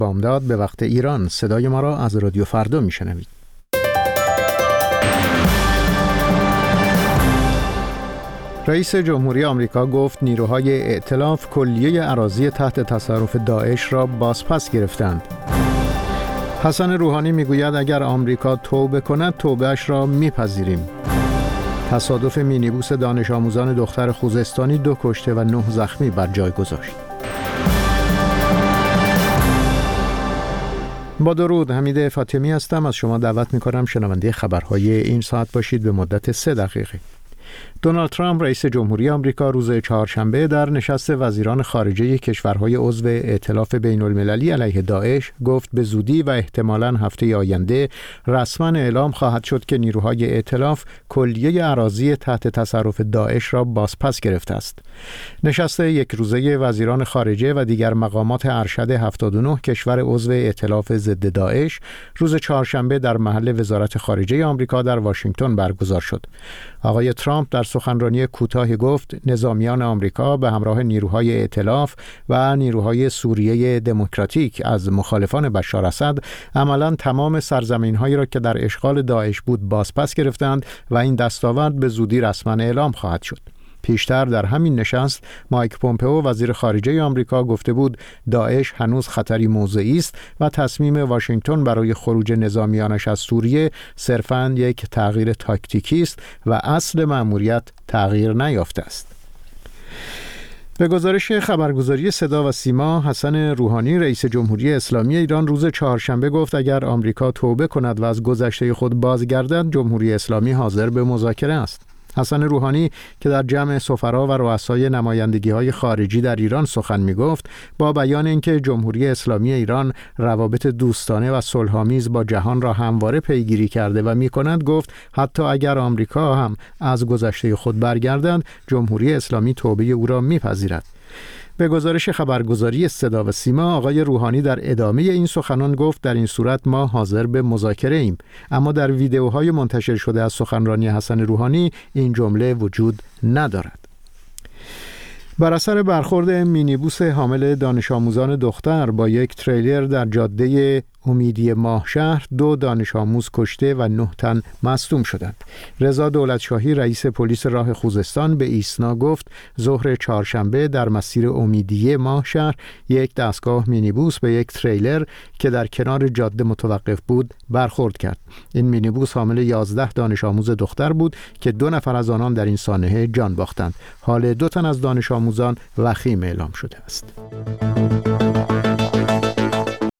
بامداد به وقت ایران. صدای ما را از رادیو فردا میشنوید. رئیس جمهوری آمریکا گفت نیروهای ائتلاف کلیه اراضی تحت تصرف داعش را بازپس گرفتند. حسن روحانی میگوید اگر آمریکا توبه کند توبه‌اش را میپذیریم. تصادف مینیبوس دانش آموزان دختر خوزستانی 2 کشته و 9 زخمی بر جای گذاشت. با درود، حمید فاطمی هستم. از شما دعوت می‌کنم شنونده خبرهای این ساعت باشید به مدت 3 دقیقه. دونالد ترامپ رئیس جمهوری آمریکا روز چهارشنبه در نشست وزیران خارجه کشورهای عضو ائتلاف بین‌المللی علیه داعش گفت به زودی و احتمالاً هفته آینده رسما اعلام خواهد شد که نیروهای ائتلاف کلیه اراضی تحت تصرف داعش را بازپس گرفته است. نشست یک روزه وزیران خارجه و دیگر مقامات ارشد 79 کشور عضو ائتلاف ضد داعش روز چهارشنبه در محل وزارت خارجه آمریکا در واشنگتن برگزار شد. آقای ترامپ در سخنرانی کوتاهی گفت نظامیان آمریکا به همراه نیروهای ائتلاف و نیروهای سوریه دموکراتیک از مخالفان بشار اسد عملاً تمام سرزمین‌هایی را که در اشغال داعش بود بازپس گرفتند و این دستاورد به زودی رسما اعلام خواهد شد. پیشتر در همین نشست مایک پومپئو وزیر خارجه آمریکا گفته بود داعش هنوز خطری موضعی است و تصمیم واشنگتن برای خروج نظامیانش از سوریه صرفاً یک تغییر تاکتیکی است و اصل مأموریت تغییر نیافته است. به گزارش خبرگزاری صدا و سیما، حسن روحانی رئیس جمهوری اسلامی ایران روز چهارشنبه گفت اگر آمریکا توبه کند و از گذشته خود بازگردد جمهوری اسلامی حاضر به مذاکره است. حسن روحانی که در جمع سفرا و رؤسای نمایندگی‌های خارجی در ایران سخن می‌گفت با بیان اینکه جمهوری اسلامی ایران روابط دوستانه و صلح‌آمیز با جهان را همواره پیگیری کرده و می‌کند گفت حتی اگر آمریکا هم از گذشته خود برگردد جمهوری اسلامی توبه او را می‌پذیرد. به گزارش خبرگزاری صدا و سیما آقای روحانی در ادامه این سخنان گفت در این صورت ما حاضر به مذاکره ایم، اما در ویدئوهای منتشر شده از سخنرانی حسن روحانی این جمله وجود ندارد. بر اثر برخورد مینیبوس حامل دانش آموزان دختر با یک تریلر در جاده امیدی ماهشهر 2 دانش آموز کشته و 9 تن مصدوم شدند. رضا دولتشاهی رئیس پلیس راه خوزستان به ایسنا گفت ظهر چهارشنبه در مسیر امیدیه ماهشهر یک دستگاه مینیبوس به یک تریلر که در کنار جاده متوقف بود برخورد کرد. این مینیبوس حامل 11 دانش آموز دختر بود که 2 نفر از آنان در این سانحه جان باختند. حال 2 تن از دانش آموزان وخیم اعلام شده است.